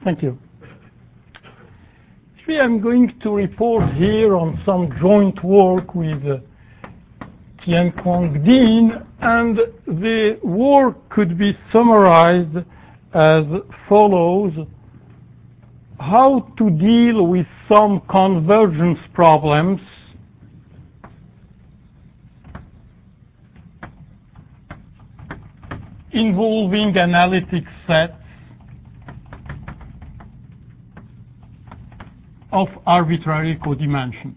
Thank you. Actually, I'm going to report here on some joint work with Tian-Quang Dean, and the work could be summarized as follows: how to deal with some convergence problems involving analytic sets of arbitrary codimension.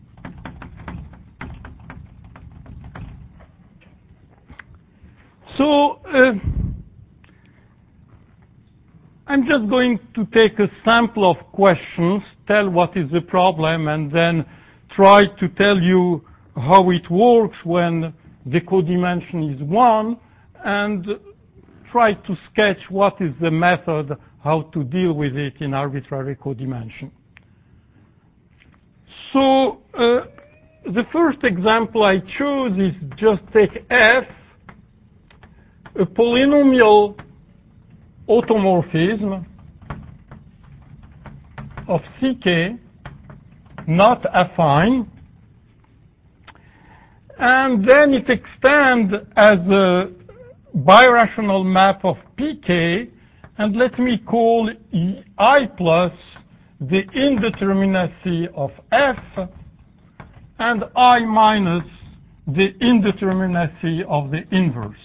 So I'm just going to take a sample of questions, tell what is the problem, and then try to tell you how it works when the codimension is 1, and try to sketch what is the method how to deal with it in arbitrary codimension. So the first example I chose is just take F, a polynomial automorphism of Ck, not affine, and then it extends as a birational map of Pk, and let me call I plus the indeterminacy of F, and I minus the indeterminacy of the inverse.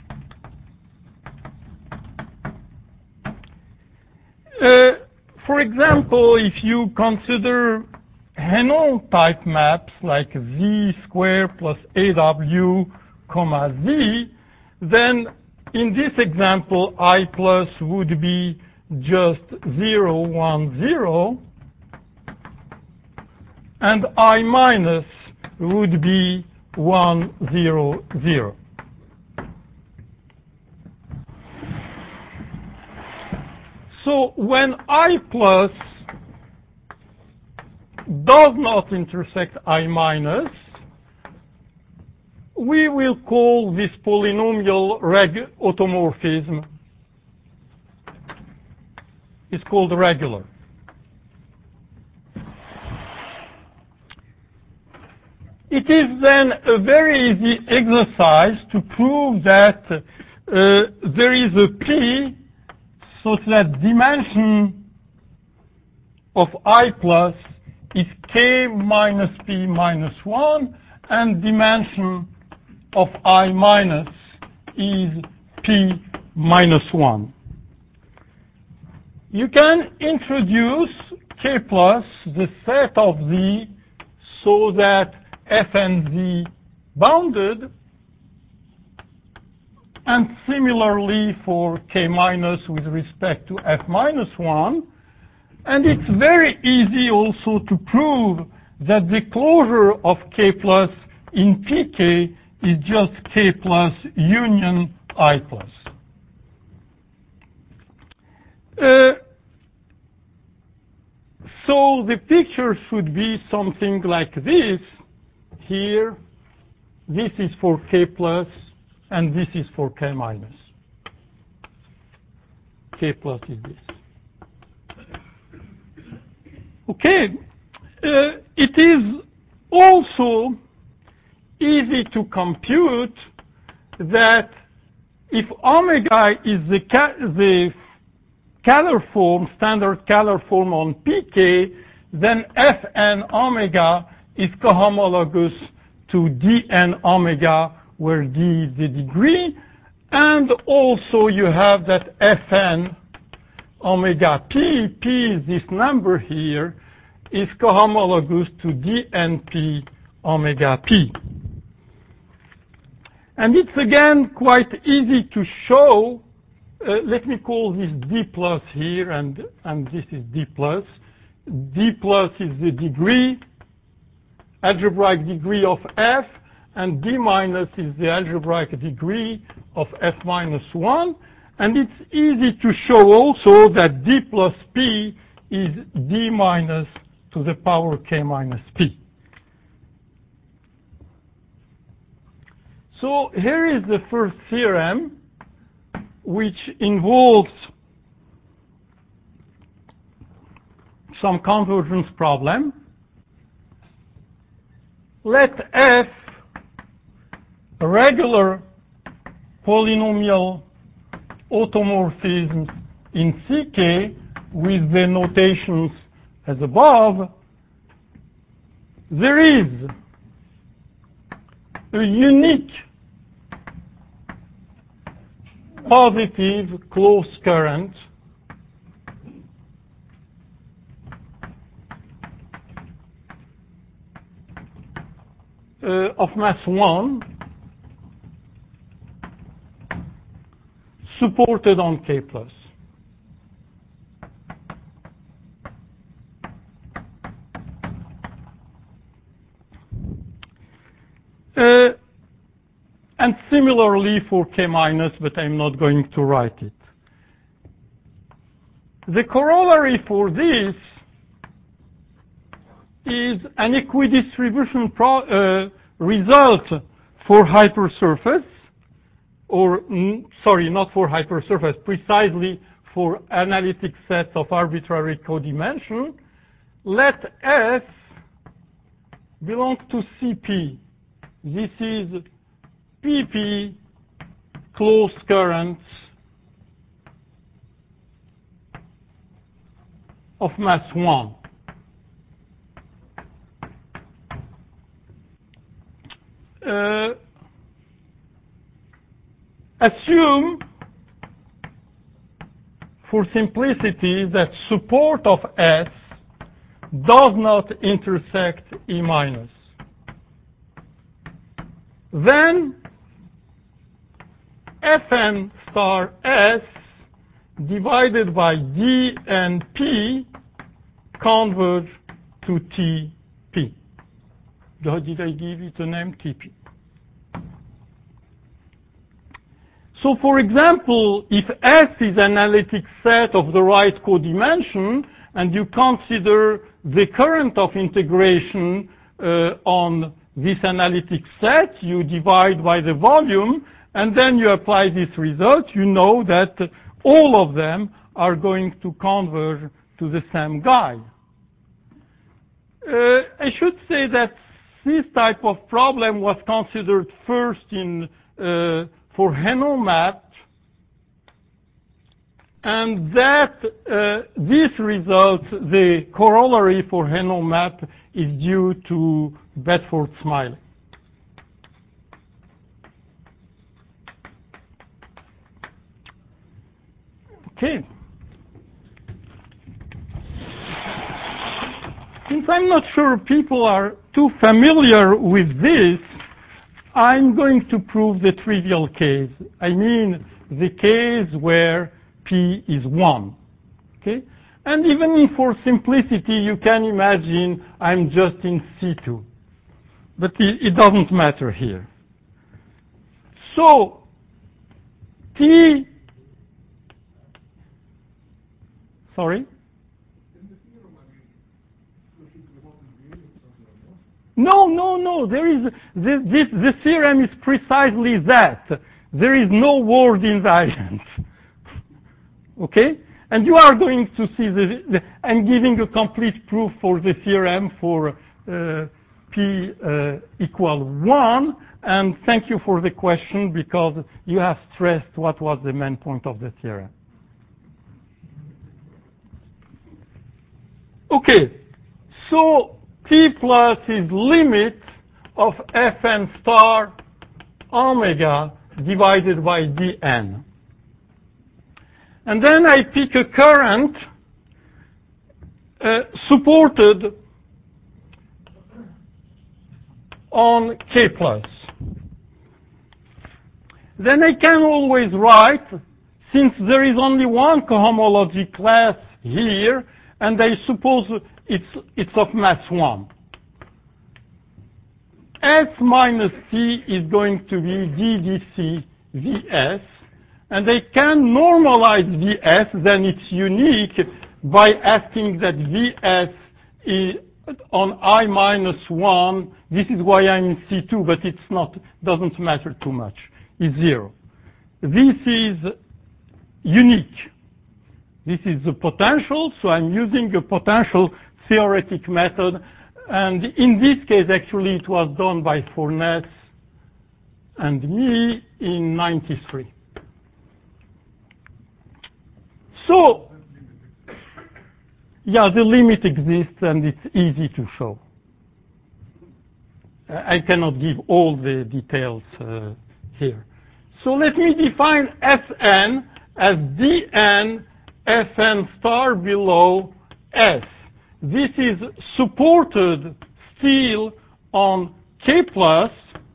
For example, if you consider Henon type maps like Z squared plus AW, comma Z, then in this example, I plus would be just 0, 1, 0, and I minus would be 1, 0, 0. So when I plus does not intersect I minus, we will call this polynomial automorphism is called regular. It is then a very easy exercise to prove that there is a P such that dimension of I plus is K minus P minus 1, and dimension of I minus is P minus 1. You can introduce K plus, the set of Z, so that F and Z bounded, and similarly for K minus with respect to F minus 1. And it's very easy also to prove that the closure of K plus in Pk is just K plus union I plus. So the picture should be something like this. Here, this is for K plus, and this is for K minus. K plus is this. Okay. It is also easy to compute that if omega is the Kähler form, standard Kähler form on Pk, then Fn omega is cohomologous to Dn omega, where D is the degree, and also you have that Fn omega P, P is this number here, is cohomologous to Dnp omega P. And it's again quite easy to show. Let me call this D plus here, and this is D plus. D plus is the degree, algebraic degree of F, and D minus is the algebraic degree of F minus 1. And it's easy to show also that D plus P is D minus to the power K minus P. So here is the first theorem, which involves some convergence problem. Let F a regular polynomial automorphism in CK with the notations as above. There is a unique positive closed current of mass 1 supported on K+. And similarly for K-, but I'm not going to write it. The corollary for this is an equidistribution result for hypersurface, or, sorry, not for hypersurface, precisely for analytic sets of arbitrary codimension. Let S belong to CP. This is PP closed currents of mass 1. Assume, for simplicity, that support of S does not intersect E-. Then Fn star S divided by D and P converge to TP. Did I give it a name? TP. So, for example, if S is an analytic set of the right codimension, and you consider the current of integration on this analytic set, you divide by the volume, and then you apply this result, you know that all of them are going to converge to the same guy. I should say that this type of problem was considered first in for HENOMAP, and that this result, the corollary for HENOMAP, is due to Bedford-Smiley. Okay. Since I'm not sure people are too familiar with this, I'm going to prove the trivial case. I mean the case where P is 1. Okay? And even for simplicity, you can imagine I'm just in C2. But it doesn't matter here. So, T... Sorry? No. There is the theorem is precisely that. There is no word invariant. Okay? And you are going to see I'm giving a complete proof for the theorem for P equal 1. And thank you for the question, because you have stressed what was the main point of the theorem. Okay. So T plus is limit of Fn star omega divided by Dn. And then I pick a current supported on K plus. Then I can always write, since there is only one cohomology class here, and I suppose it's of mass 1. S minus C is going to be DDC Vs, and I can normalize Vs, then it's unique, by asking that Vs is on I minus 1. This is why I'm in C2, but it's not, doesn't matter too much. It's 0. This is unique. This is the potential, so I'm using a potential theoretic method. And in this case, actually, it was done by Fourness and me in '93. So, yeah, the limit exists, and it's easy to show. I cannot give all the details here. So let me define Fn as Dn Fn star below S. This is supported still on K plus,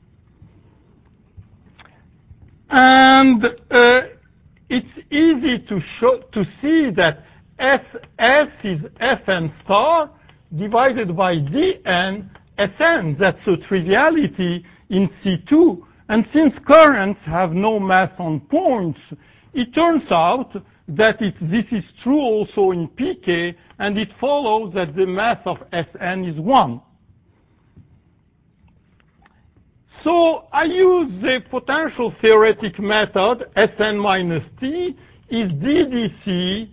and it's easy to see that Fs is Fn star divided by Dn Sn. That's a triviality in C2. And since currents have no mass on points, it turns out that this is true also in pK, and it follows that the mass of Sn is 1. So I use the potential theoretic method, Sn minus T is ddc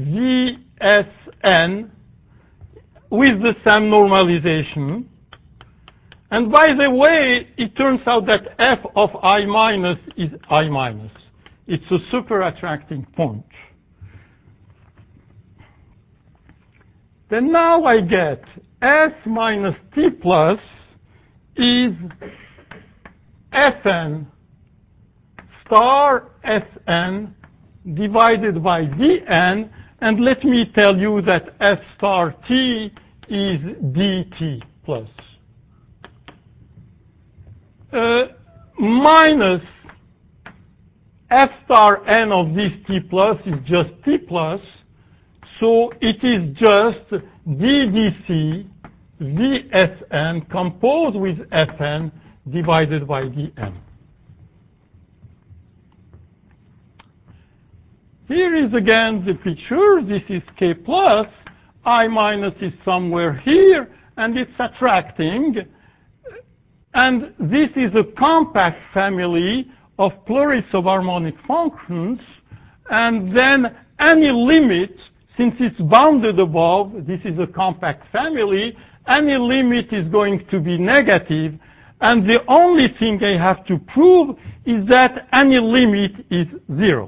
Vsn with the same normalization. And by the way, it turns out that f of I minus is I minus. It's a super attracting point. Then now I get S minus T plus is Fn star Sn divided by Dn, and let me tell you that F star T is dt plus. Minus F star n of this T plus is just T plus, so it is just ddc Vsn composed with Fn divided by Dn. Here is again the picture. This is K plus. I minus is somewhere here, and it's attracting. And this is a compact family of plurisubharmonic functions. And then any limit, since it's bounded above, this is a compact family, any limit is going to be negative. And the only thing I have to prove is that any limit is 0.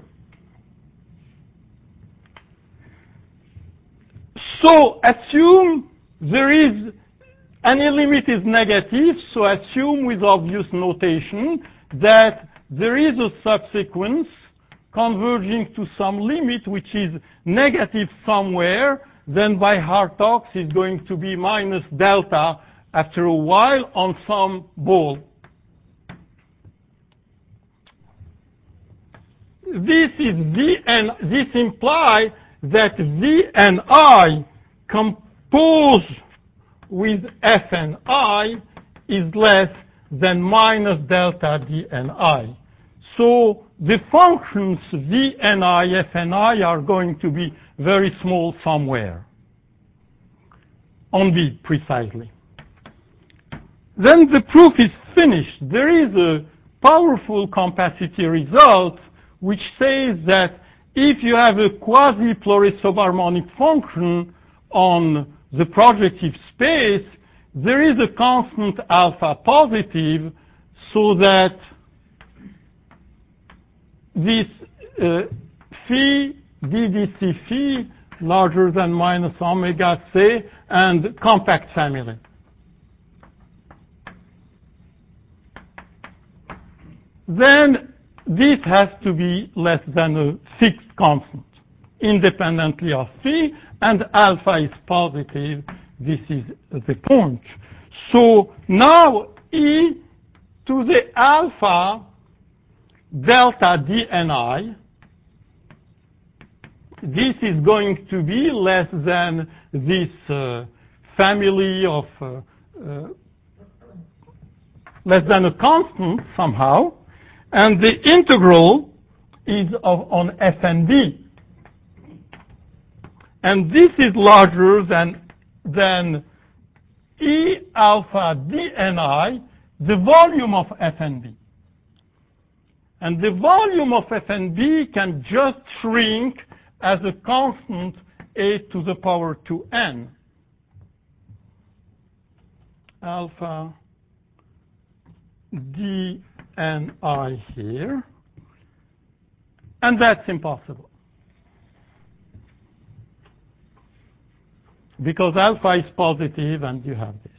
So assume there is, any limit is negative, so assume with obvious notation that there is a subsequence converging to some limit which is negative somewhere, then by Hartogs is going to be minus delta after a while on some ball. This is Vn, this implies that Vni composed with Fni is less than minus delta Dni. So the functions Vni, Fni are going to be very small somewhere. On V precisely. Then the proof is finished. There is a powerful compacity result which says that if you have a quasi-plurisubharmonic function on the projective space, there is a constant alpha positive, so that this phi, ddc phi, larger than minus omega c, and compact family. Then this has to be less than a fixed constant, independently of phi, and alpha is positive. This is the point. So now e to the alpha delta Dni, this is going to be less than this family of, less than a constant somehow. And the integral is on Fnb. And this is larger than E alpha Dni, the volume of Fnb. And the volume of Fnb can just shrink as a constant a to the power 2n. Alpha dni here. And that's impossible, because alpha is positive and you have this.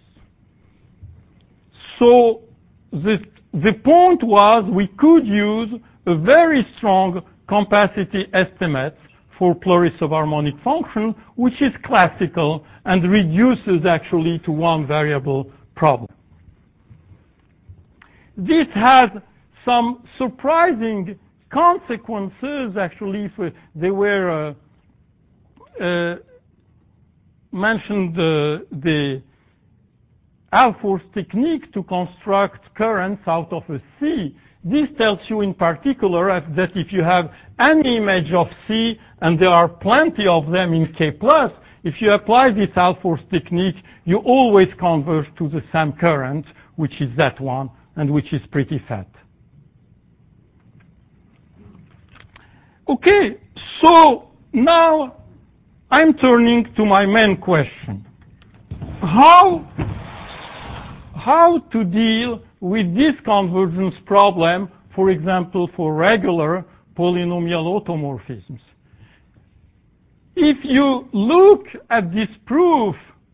So the point was we could use a very strong compacity estimate for Pleuris of harmonic function, which is classical and reduces actually to one variable problem. This has some surprising consequences, actually, if they were mentioned the Alfors technique to construct currents out of a C. This tells you in particular that if you have any image of C, and there are plenty of them in K+, if you apply this Alfors technique, you always converge to the same current, which is that one, and which is pretty fat. Okay, so now I'm turning to my main question. How to deal with this convergence problem, for example, for regular polynomial automorphisms? If you look at this proof,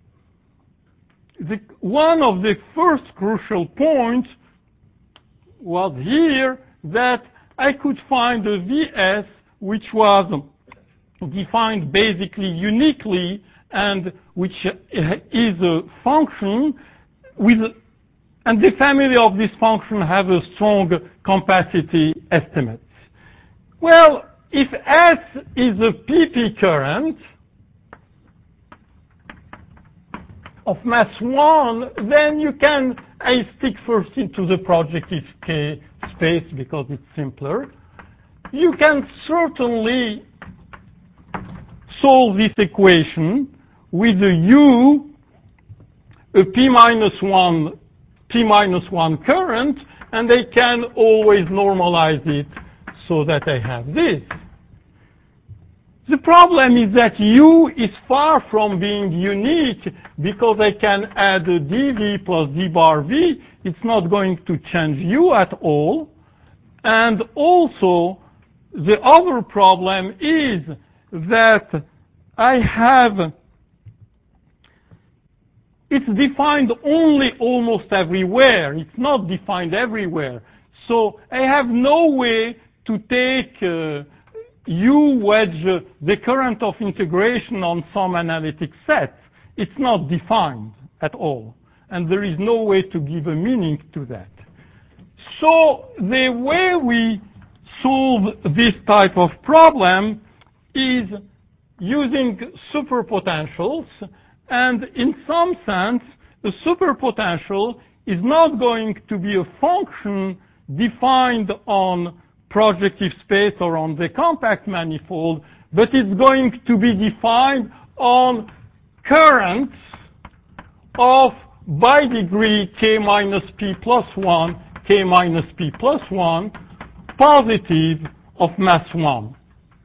one of the first crucial points was here that I could find a Vs which was defined basically uniquely and which is a function with, and the family of this function have a strong compacity estimate. Well, if S is a PP current of mass 1, then you can, I stick first into the projective K space because it's simpler. You can certainly solve this equation with a U, a P minus 1 current, and I can always normalize it so that I have this. The problem is that U is far from being unique because I can add a dV plus d bar V. It's not going to change U at all. And also, the other problem is that I have, it's defined only almost everywhere. It's not defined everywhere. So I have no way to take U wedge the current of integration on some analytic set. It's not defined at all. And there is no way to give a meaning to that. So the way we solve this type of problem is using superpotentials. And in some sense, a superpotential is not going to be a function defined on projective space or on the compact manifold, but it's going to be defined on currents of by degree k minus p plus 1, k minus p plus 1, positive of mass 1.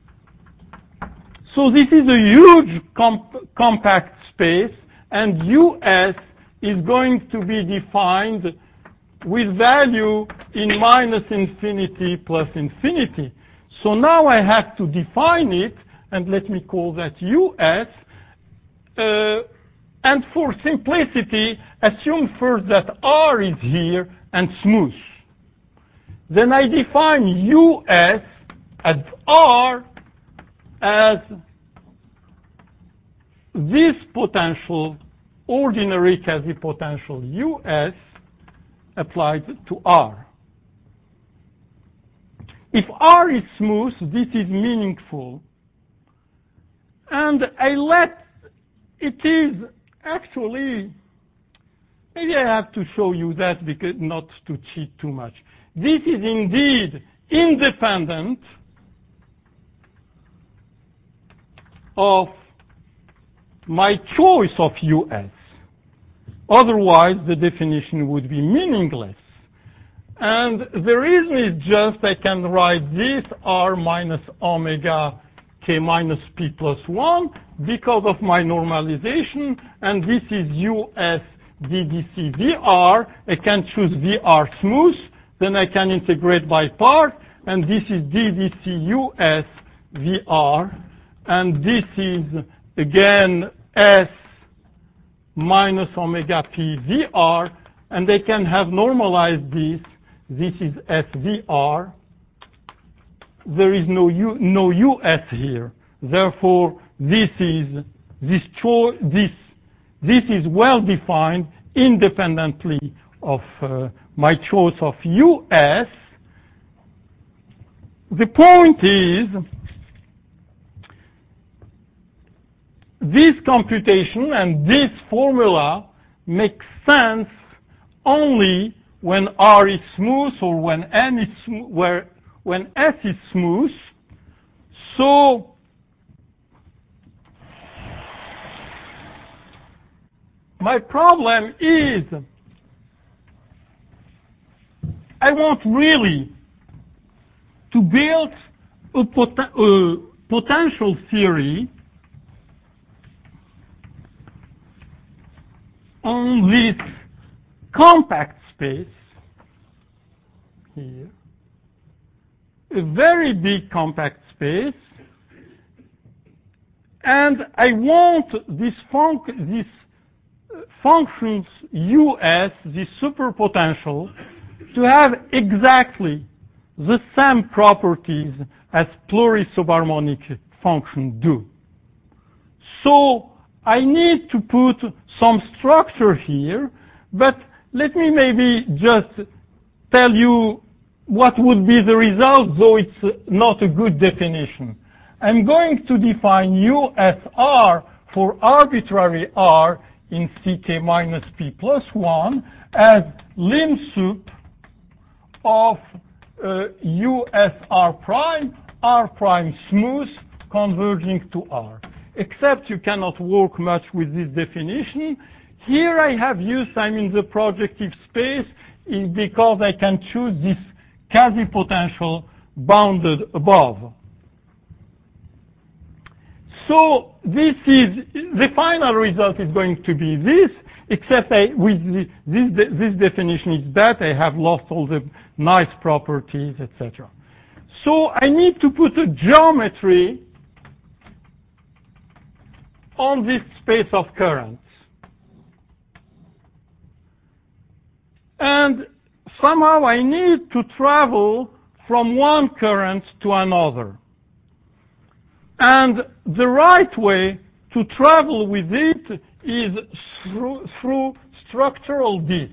So this is a huge compact space, and US is going to be defined with value in minus infinity plus infinity. So now I have to define it, and let me call that US. And for simplicity, assume first that R is here and smooth. Then I define US as R as this potential, ordinary quasi-potential US applied to R. If R is smooth, this is meaningful. And I let, it is actually, maybe I have to show you that because not to cheat too much. This is indeed independent of my choice of US. Otherwise, the definition would be meaningless. And the reason is just I can write this R minus omega ck minus p plus 1 because of my normalization, and this is us ddc vr. I can choose vr smooth, then I can integrate by part, and this is ddc us vr, and this is again s minus omega p vr, and I can have normalized this. This is svr. There is no us here. Therefore, this is well defined independently of my choice of us. The point is, this computation and this formula makes sense only when R is smooth or when N is when S is smooth. So my problem is I want really to build a potential theory on this compact space here, a very big compact space, and I want these functions us, this superpotential, to have exactly the same properties as plurisubharmonic functions do. So I need to put some structure here, but let me maybe just tell you what would be the result, though it's not a good definition. I'm going to define USR for arbitrary R in ck minus p plus 1 as lim sup of USR prime, R prime smooth, converging to R. Except you cannot work much with this definition. Here I have used, I'm in the projective space, is because I can choose this quasi-potential bounded above. So this is, the final result is going to be this, except this definition is bad, I have lost all the nice properties, etc. So I need to put a geometry on this space of currents. And somehow I need to travel from one current to another. And the right way to travel with it is through structural disks.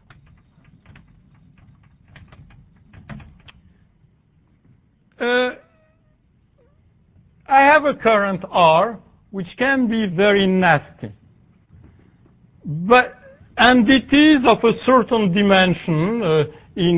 I have a current R, which can be very nasty. And it is of a certain dimension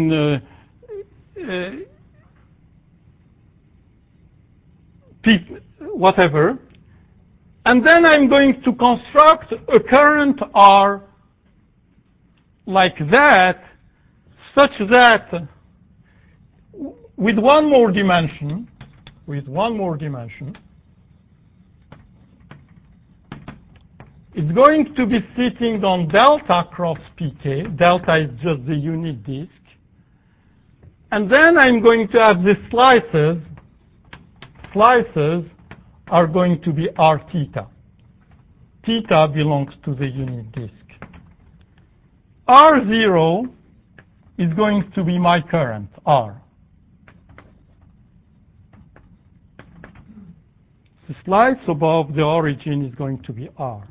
whatever. And then I'm going to construct a current R like that, such that with one more dimension, it's going to be sitting on delta cross pk. Delta is just the unit disk. And then I'm going to have the slices. Slices are going to be r theta. Theta belongs to the unit disk. R0 is going to be my current, R. The slice above the origin is going to be R.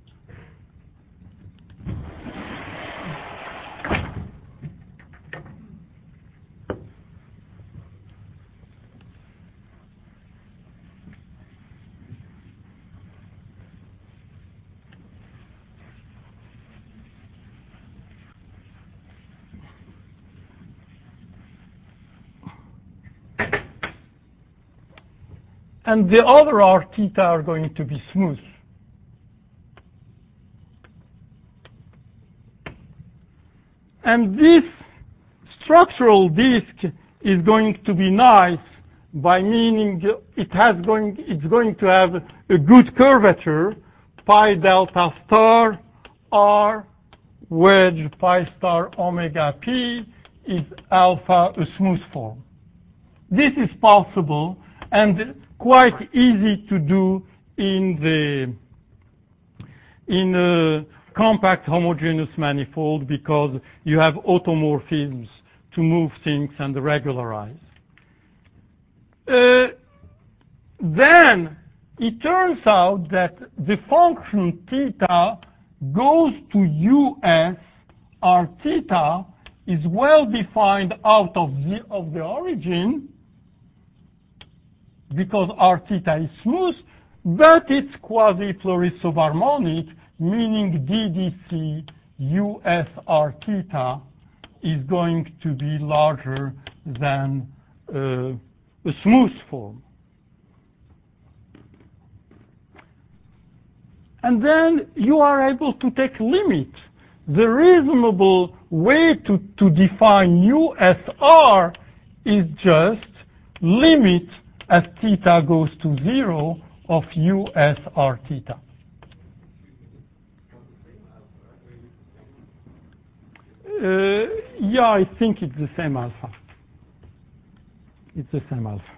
And the other R theta are going to be smooth. And this structural disk is going to be nice by meaning it's going to have a good curvature, pi delta star r wedge pi star omega p is alpha a smooth form. This is possible and quite easy to do in a compact homogeneous manifold because you have automorphisms to move things and regularize. Then it turns out that the function theta goes to us, r theta is well defined out of the origin because r theta is smooth, but it's quasi-Floris subharmonic, meaning ddc us r theta is going to be larger than a smooth form. And then you are able to take limit. The reasonable way to define USR is just limit as theta goes to 0 of USR theta. Yeah, I think it's the same alpha. It's the same alpha.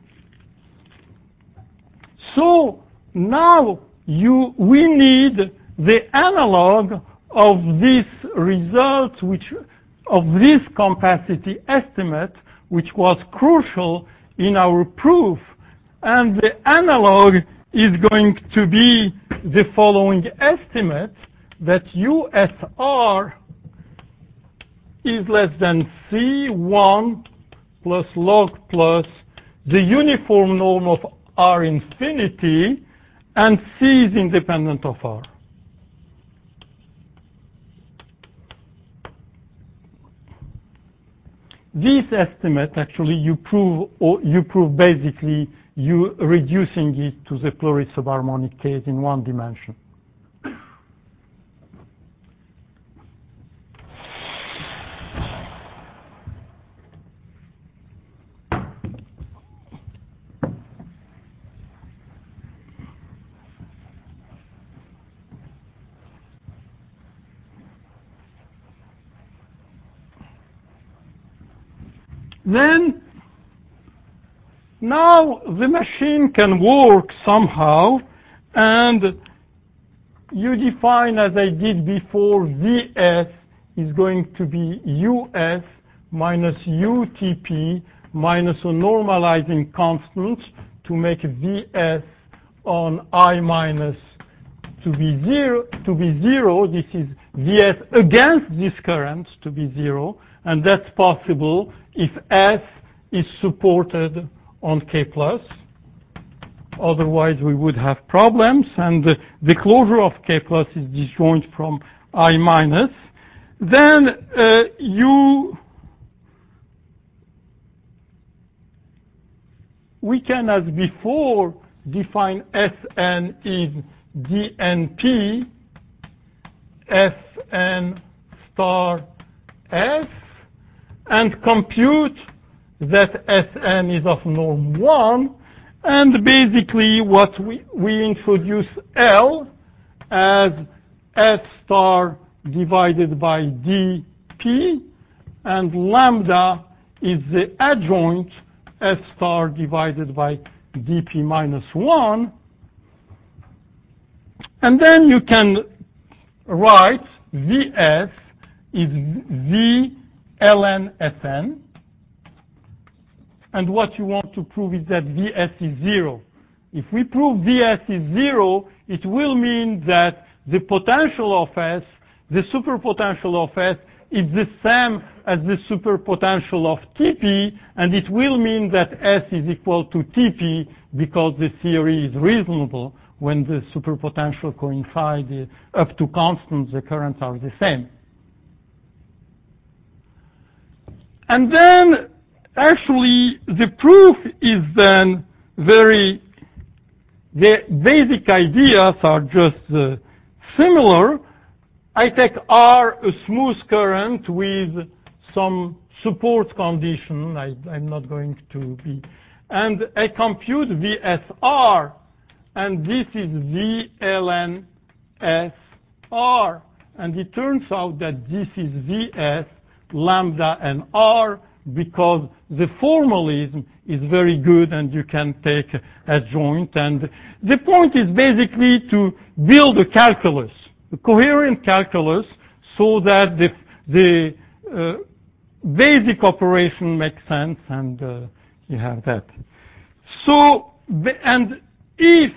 So now we need the analog of this result, of this capacity estimate, which was crucial in our proof. And the analog is going to be the following estimate, that USR is less than C1 plus log plus the uniform norm of R infinity, and C is independent of R. This estimate, actually, you prove basically you reducing it to the Floris subharmonic case in one dimension. Then, now the machine can work somehow, and you define, as I did before, Vs is going to be Us minus UTP minus a normalizing constant to make Vs on I minus to be zero. This is Vs against this current to be 0, and that's possible if S is supported on K+. Otherwise, we would have problems, and the closure of K+ is disjoint from I minus. Then we can, as before, define Sn is dnp Fn star S, and compute that Sn is of norm 1, and basically what we introduce L as S star divided by dp, and lambda is the adjoint S star divided by dp minus 1. And then you can write Vs is V ln Sn, and what you want to prove is that Vs is 0. If we prove Vs is 0, it will mean that the potential of S, the superpotential of S, is the same as the superpotential of Tp, and it will mean that S is equal to Tp because the theory is reasonable when the superpotential coincide up to constants, the currents are the same. And then, actually, the proof is then the basic ideas are just similar. I take R, a smooth current with some support condition. I'm not going to be and I compute VSR, and this is VLN SR. And it turns out that this is Vs, lambda, and R, because the formalism is very good and you can take a joint. And the point is basically to build a calculus, a coherent calculus, so that the basic operation makes sense, and you have that. So, and if,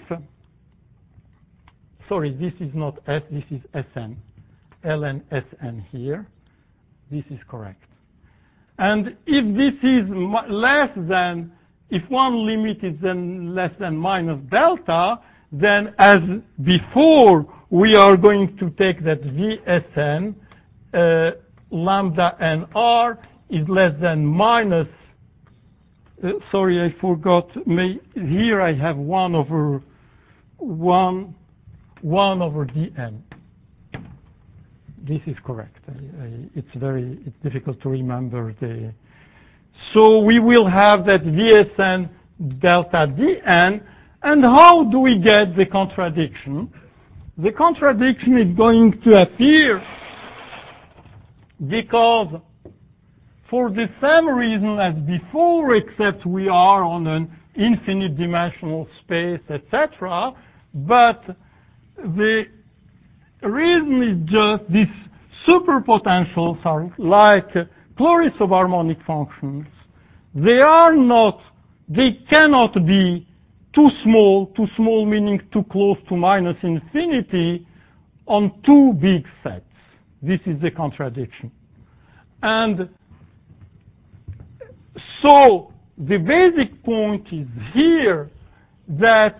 sorry, this is not S, this is Sn. ln Sn here. This is correct. And if this is less than, if one limit is then less than minus delta, then as before, we are going to take that Vsn, lambda n r is less than minus, sorry, I forgot, here I have 1 over dn. This is correct. It's difficult to remember the. So we will have that Vsn delta dn, and how do we get the contradiction? The contradiction is going to appear because for the same reason as before, except we are on an infinite dimensional space, etc., but the reason is just this superpotentials are like chloride subharmonic functions. They cannot be too small meaning too close to minus infinity on two big sets. This is the contradiction. And so the basic point is here that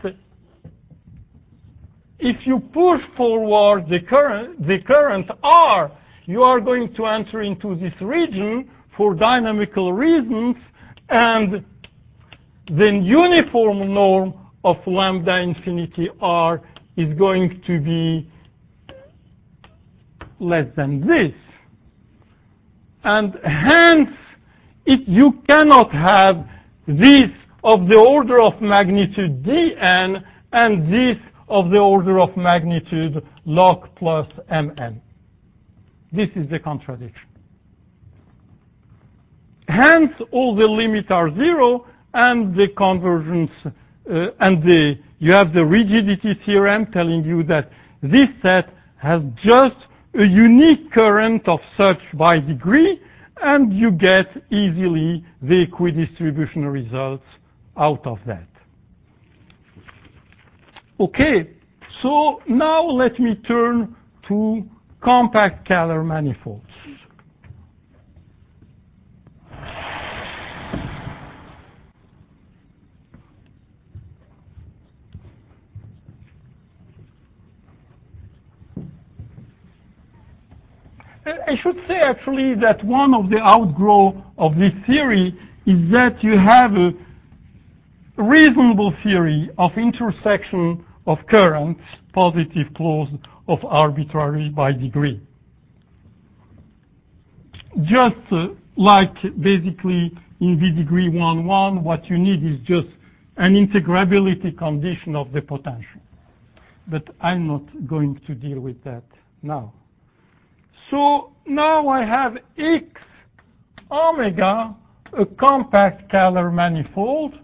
if you push forward the current R, you are going to enter into this region for dynamical reasons, and the uniform norm of lambda infinity R is going to be less than this. And hence, you cannot have this of the order of magnitude dn and this of the order of magnitude log plus mn. This is the contradiction. Hence, all the limits are 0, and the convergence, you have the rigidity theorem telling you that this set has just a unique current of such by degree, and you get easily the equidistribution results out of that. Okay, so now let me turn to compact Kähler manifolds. I should say actually that one of the outgrowth of this theory is that you have a reasonable theory of intersection of currents, positive closed, of arbitrary by degree. Just like basically in V degree 1, what you need is just an integrability condition of the potential. But I'm not going to deal with that now. So now I have X omega, a compact Kähler manifold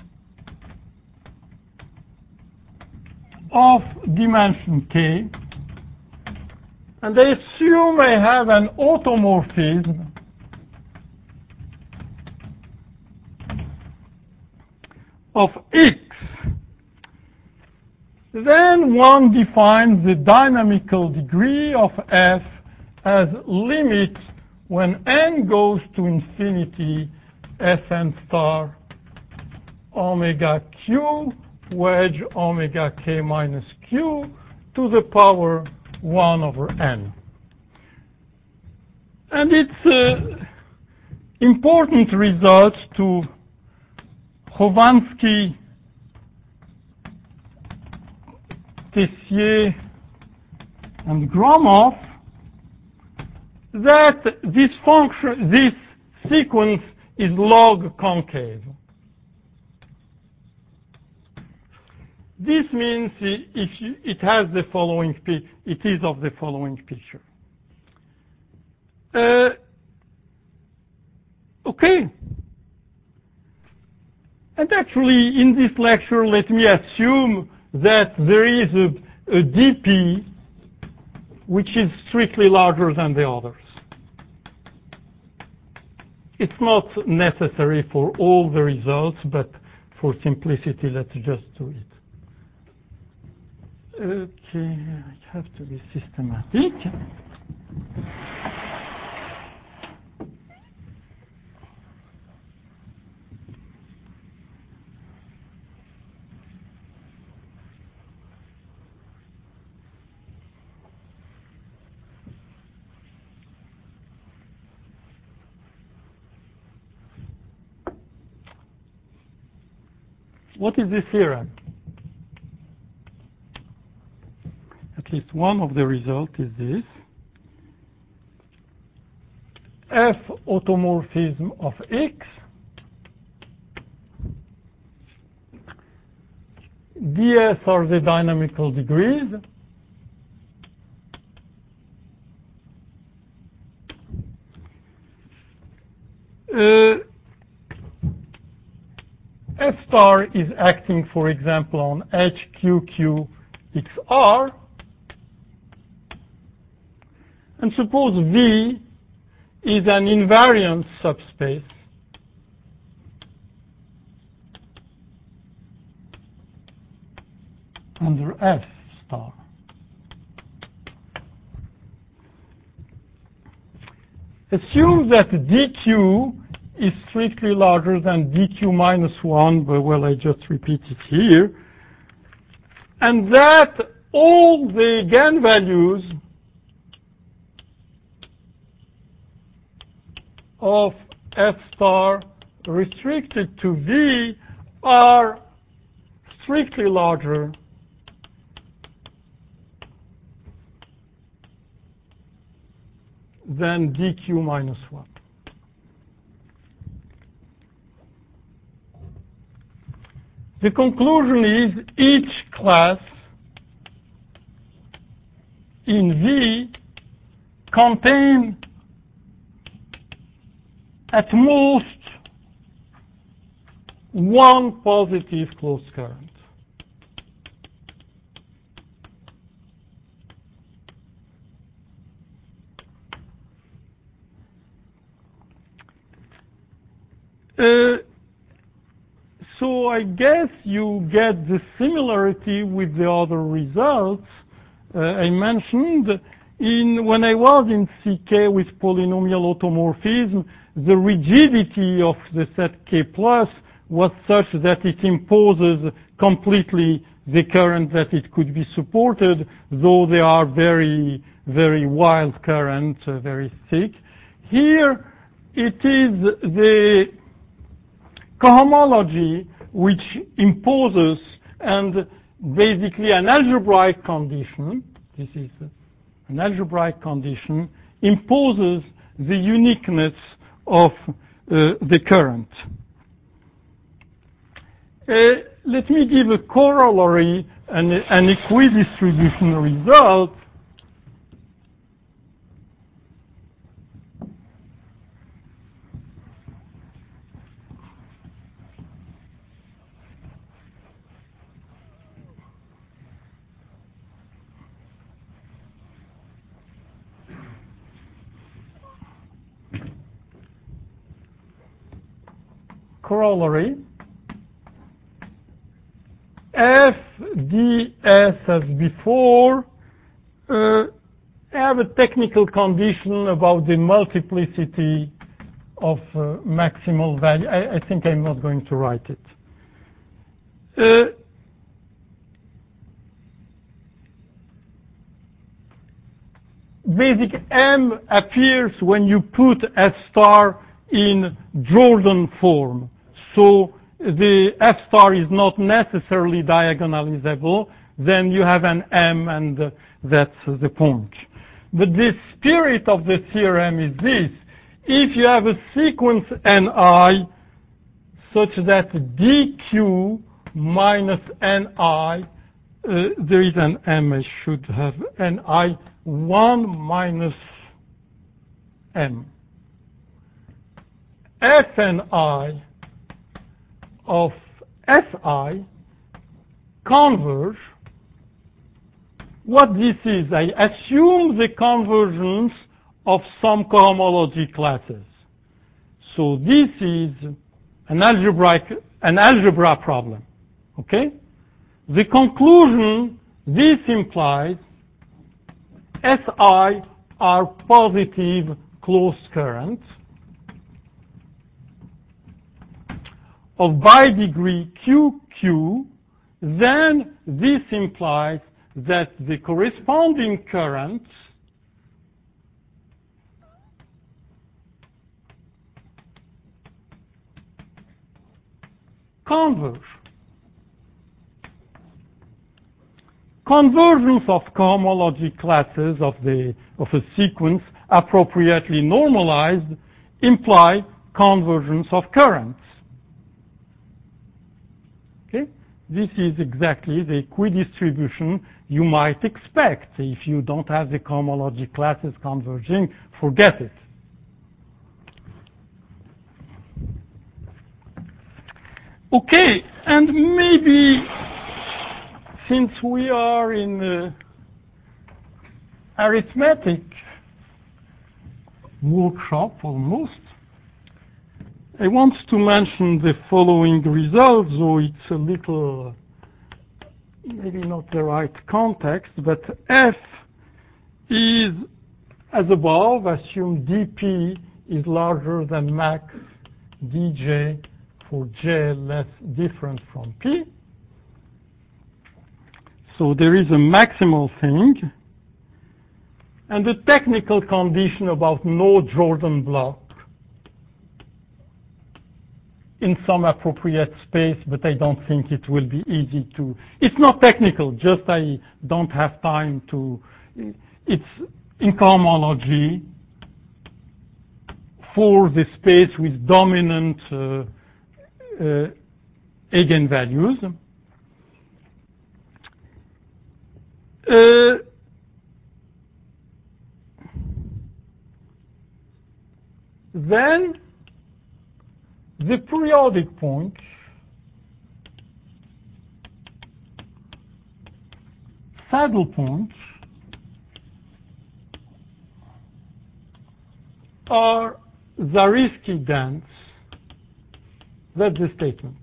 of dimension k, and I assume I have an automorphism of X. Then one defines the dynamical degree of F as limit when n goes to infinity Fn star omega q wedge omega k minus q to the power 1 over n. And it's important results to Chovansky, Tessier, and Gromov that this function, this sequence is log concave. This means it has the following, it is of the following picture. Okay. And actually, in this lecture, let me assume that there is a dp which is strictly larger than the others. It's not necessary for all the results, but for simplicity, let's just do it. Okay, I have to be systematic. What is this theorem? At least one of the results is this. F automorphism of X ds are the dynamical degrees. F star is acting, for example, on HQQXR. And suppose V is an invariant subspace under F star. Assume that dq is strictly larger than dq minus 1, but well, I just repeat it here, and that all the eigenvalues of F star restricted to V are strictly larger than dq minus 1. The conclusion is each class in V contains at most one positive closed current. So I guess you get the similarity with the other results I mentioned. When I was in CK with polynomial automorphism, the rigidity of the set K plus was such that it imposes completely the current that it could be supported, though they are very, very wild currents, very thick. Here it is the cohomology which imposes, and basically an algebraic condition, this is an algebraic condition, imposes the uniqueness of the current. Let me give a corollary, an equidistribution result. Corollary. F ds as before, I have a technical condition about the multiplicity of maximal value. I think I'm not going to write it. Basic M appears when you put F star in Jordan form. So the F star is not necessarily diagonalizable. Then you have an M, and that's the point. But the spirit of the theorem is this. If you have a sequence Ni such that dq minus Ni, there is an M, I should have Ni 1 minus M. Fni of Si converge. What this is, I assume the convergence of some cohomology classes. So this is an algebra problem. Okay? The conclusion, this implies Si are positive closed currents of by degree QQ, then this implies that the corresponding currents converge. Convergence of cohomology classes of a sequence appropriately normalized imply convergence of currents. Okay? This is exactly the equidistribution you might expect. If you don't have the cohomology classes converging, forget it. Okay, and maybe since we are in arithmetic workshop almost, I want to mention the following results, though it's a little, maybe not the right context, but F is, as above, assume dP is larger than max dJ for J less different from P. So there is a maximal thing, and the technical condition about no Jordan block in some appropriate space, but I don't think it will be easy to. It's not technical, just I don't have time to. It's in cohomology for the space with dominant eigenvalues. Then the periodic point saddle points are Zariski dense. That's the statement.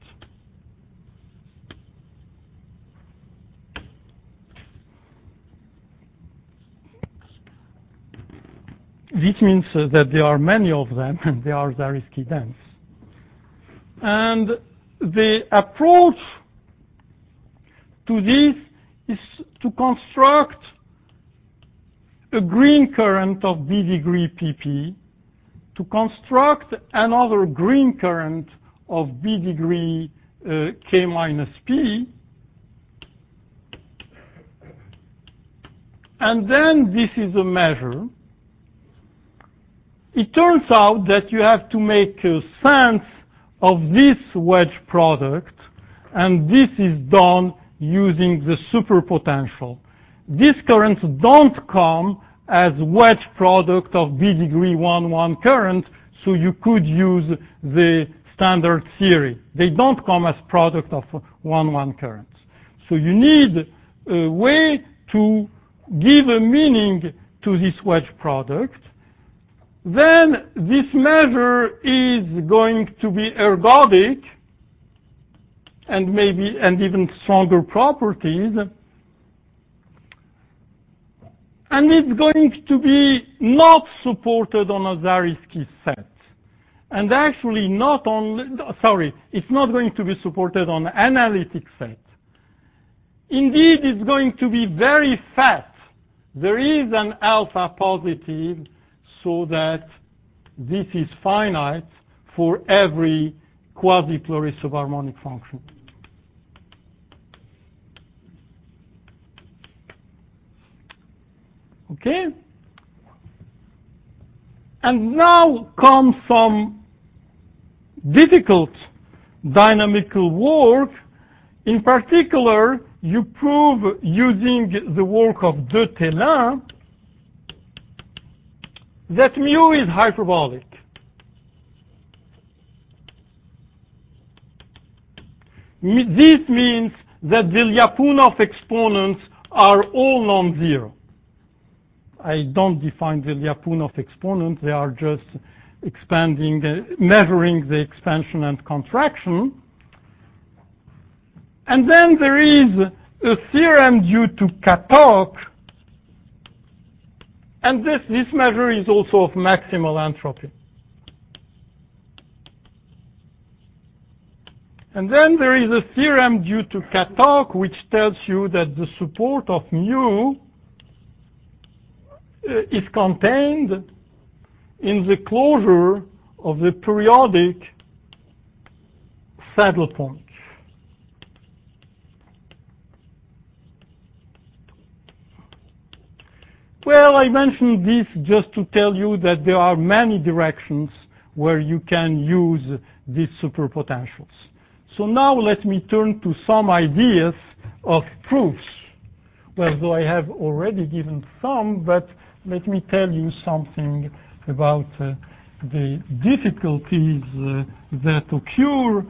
This means that there are many of them, and they are Zariski dense. And the approach to this is to construct a green current of B degree PP, to construct another green current of B degree K minus P, and then this is a measure. It turns out that you have to make sense of this wedge product, and this is done using the superpotential. These currents don't come as wedge product of B degree 1, current, so you could use the standard theory. They don't come as product of 1, currents. So you need a way to give a meaning to this wedge product. Then this measure is going to be ergodic and maybe and even stronger properties. And it's going to be not supported on a Zariski set. And actually not only, sorry, it's not going to be supported on an analytic set. Indeed, it's going to be very fat. There is an alpha positive so that this is finite for every quasi-Pleury subharmonic function. Okay? And now comes some difficult dynamical work In particular, you prove using the work of de Thelin that mu is hyperbolic. This means that the Lyapunov exponents are all non-zero. I don't define the Lyapunov exponents. They are just expanding, measuring the expansion and contraction. And then there is a theorem due to Katok, and this measure is also of maximal entropy. And then there is a theorem due to Katok which tells you that the support of mu is contained in the closure of the periodic saddle point. Well, I mentioned this just to tell you that there are many directions where you can use these superpotentials. So now let me turn to some ideas of proofs. Well, though I have already given some, but let me tell you something about the difficulties that occur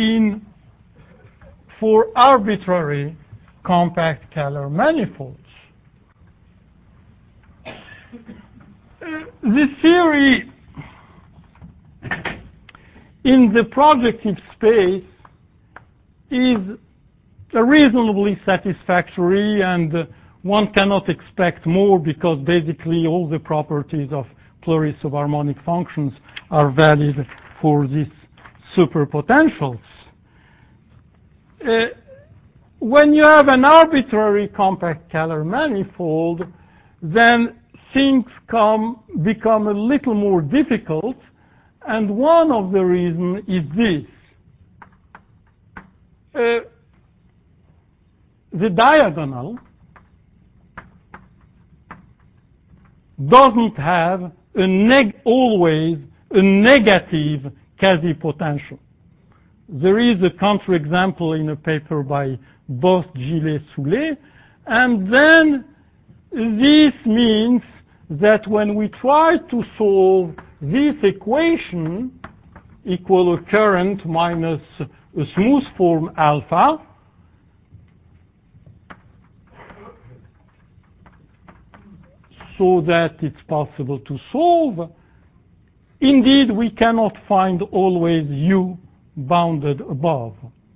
for arbitrary compact Kähler manifolds. The theory in the projective space is reasonably satisfactory, and one cannot expect more because basically all the properties of Pleury subharmonic functions are valid for these superpotentials. When you have an arbitrary compact Kähler manifold, then things become a little more difficult, and one of the reasons is this. The diagonal doesn't have always a negative quasi-potential. There is a counterexample in a paper by Bost, Gillet, Soulet, and then this means that when we try to solve this equation equal a current minus a smooth form alpha, so that it's possible to solve, indeed we cannot find always u bounded above.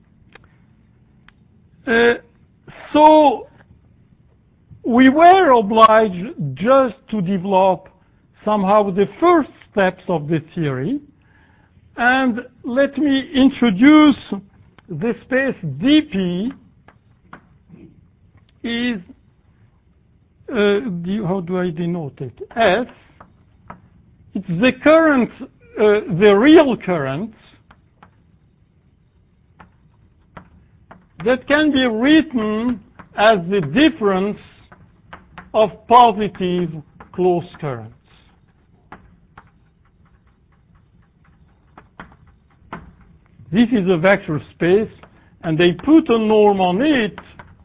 So we were obliged just to develop somehow the first steps of the theory, and let me introduce the space dp is how do I denote it? S. It's the current, the real currents that can be written as the difference of positive closed currents. This is a vector space, and they put a norm on it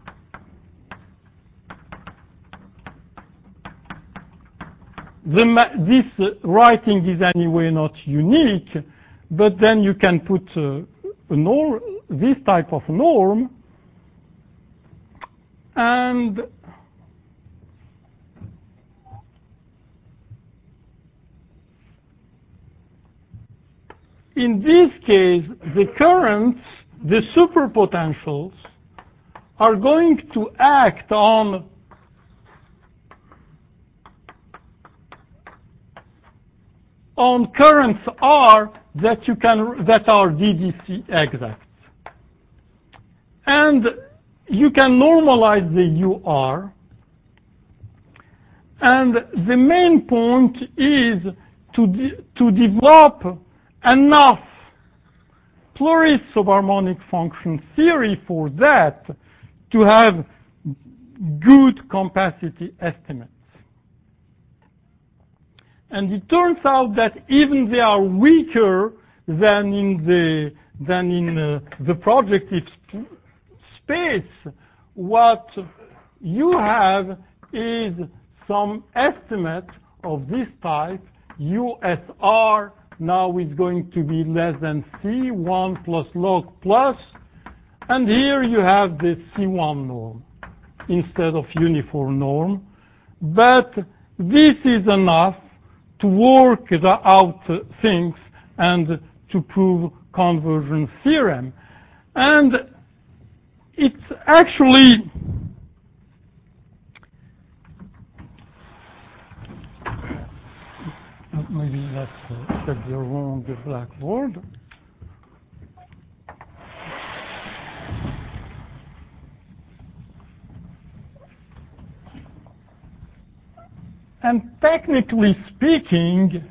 this writing is anyway not unique, but then you can put a norm, this type of norm, and in this case, the currents, the superpotentials, are going to act on currents R that are DDC exact. And you can normalize the UR. And the main point is to develop enough Pleury subharmonic function theory for that to have good compacity estimates. And it turns out that even they are weaker than in the projective space, what you have is some estimate of this type. USR now is going to be less than C1 plus log plus. And here you have the C1 norm instead of uniform norm. But this is enough to work out things and to prove convergence theorem. And it's actually maybe that's the wrong blackboard. And technically speaking,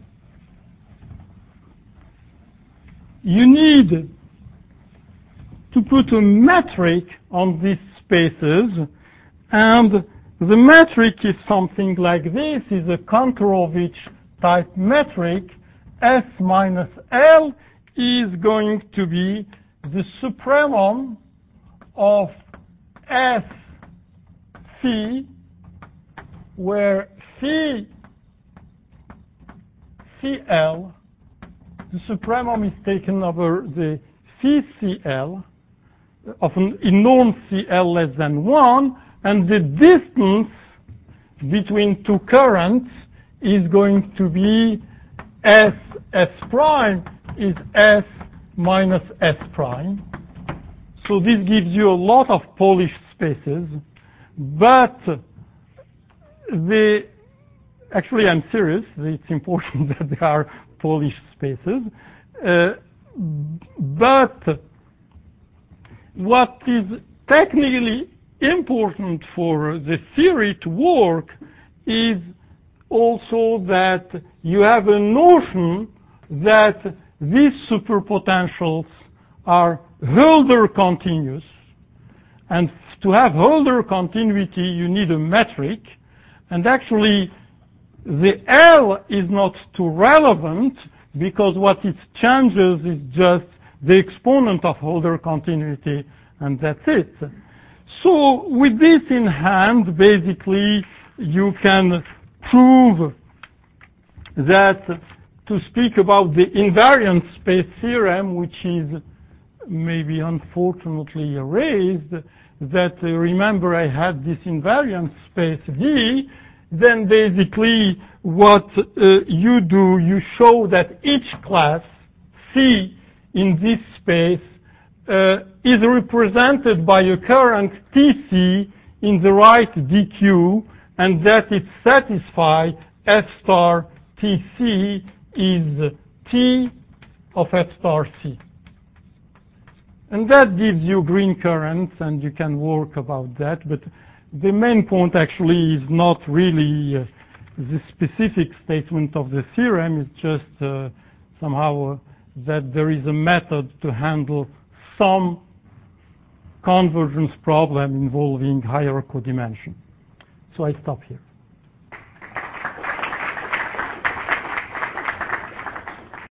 you need to put a metric on these spaces, and the metric is something like this, is a Kantorovich type metric. S minus L is going to be the supremum of S C, where CL, the supremum is taken over the CCL, in norm CL less than 1, and the distance between two currents is going to be S prime is S minus S prime. So this gives you a lot of Polish spaces, but actually I'm serious, it's important that there are Polish spaces, but what is technically important for the theory to work is also that you have a notion that these superpotentials are Hölder continuous, and to have Hölder continuity you need a metric, and actually the L is not too relevant because what it changes is just the exponent of Hölder continuity, and that's it. So with this in hand, basically you can prove that, to speak about the invariant space theorem, which is maybe unfortunately erased, that remember I had this invariant space V, then basically what you do, you show that each class C in this space is represented by a current TC in the right DQ, and that it satisfies F star TC is T of F star C. And that gives you green currents, and you can work about that, but the main point actually is not really the specific statement of the theorem, it's just somehow that there is a method to handle some convergence problem involving hierarchical dimension. So I stop here.